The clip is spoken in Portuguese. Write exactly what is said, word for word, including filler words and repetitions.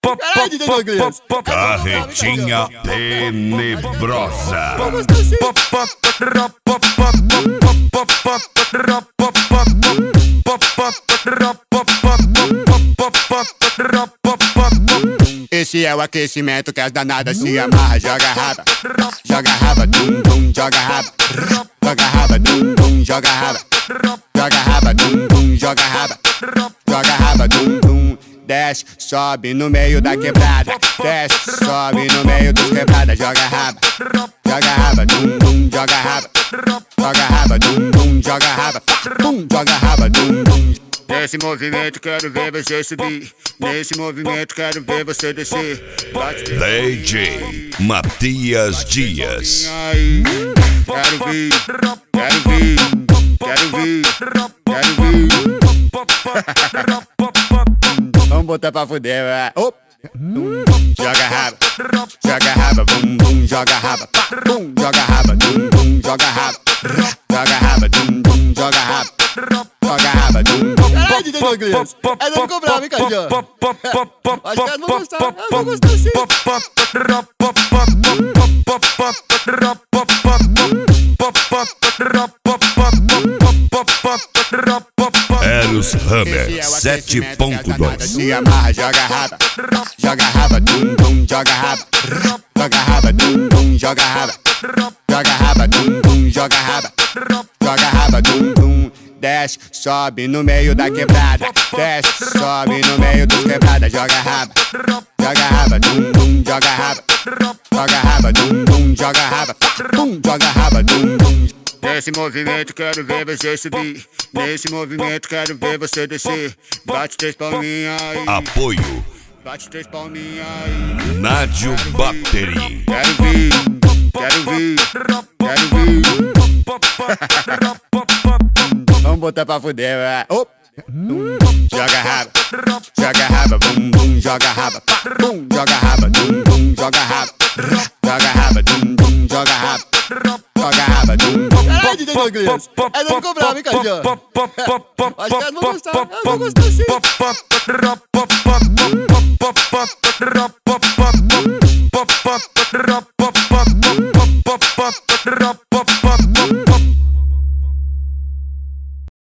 Caralho, D J Douglas. Carretinha tenebrosa. Esse é o aquecimento que as danadas se amarra. Joga raba, joga raba, dum dum, joga raba, joga raba, dum dum, joga raba, joga raba, dum dum, joga raba, joga raba, dum dum. Desce, sobe no meio da quebrada, desce, sobe no meio dos quebrada. Joga raba, joga raba, dum dum, joga raba, joga raba, dum dum, joga raba, bum, joga raba, dum dum. Nesse movimento quero ver você subir, nesse movimento quero ver você descer. Bate D J Matias Dias. Quero ver, quero ver, quero ver, quero ver. Vamos botar pra fuder, vai. Oh. Joga raba, joga raba, bum bum, joga raba, bum, joga raba, dum dum, joga raba, joga raba, dum dum, joga raba, joga raba, dum dum. Caralho, D J Douglas, é não ficou bravo, hein, Cajão? Acho que elas vão gostar, elas vão gostar sim. Eros Hammer sete ponto dois. Se amarra, joga raba, joga raba, dum dum, joga raba, joga raba, dum dum, joga raba, joga raba, dum dum, joga raba, joga raba, dum dum. Desce, sobe no meio da quebrada, desce, sobe no meio dos quebrada. Joga raba, joga raba, dum dum, joga raba, joga raba, dum dum, joga raba, bum, joga raba, dum dum. Nesse movimento quero ver você subir, nesse movimento quero ver você descer. Bate três palminhas aí, Apoio bate três palminhas aí. Nádio Battery. Quero ver, quero ver, quero ver. Vamos botar pra fuder, vai. Oh. Joga raba, joga raba, bum bum, joga raba, bum, joga raba, dum dum, joga raba, joga raba, dum dum, joga raba, joga raba, dum dum. Caralho, D J Douglas, é não ficou bravo, hein, Cajão? Acho que elas vão gostar, elas vão gostar sim.